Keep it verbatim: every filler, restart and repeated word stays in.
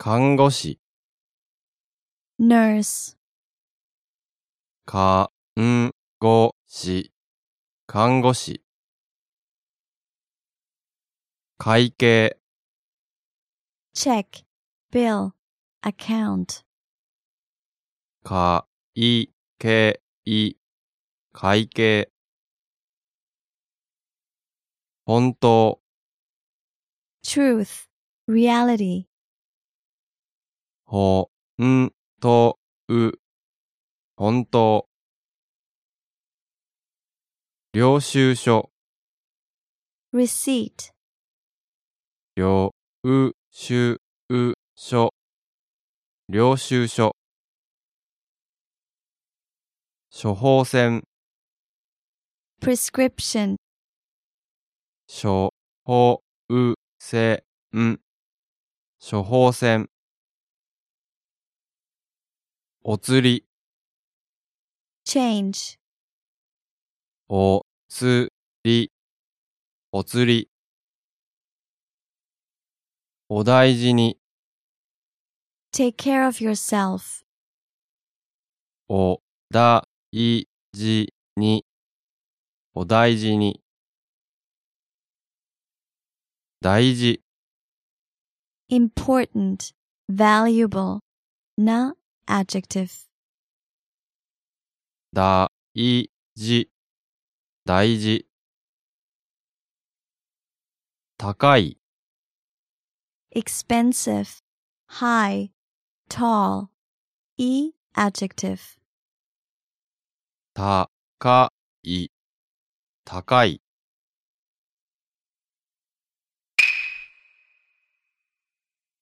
看護師 nurse, 看護師看護師会計 check, bill, account, 会計会計本当 truth, reality, ほんとう本当領収書 receipt, 領収書領収書処方箋 prescription, 処方箋処方箋お釣り change, おつりお釣りお大事に take care of yourself, おだいじにお大事に大事 important, valuable, な adjective, 大事大事高い expensive, high, tall, e adjective, 高い高い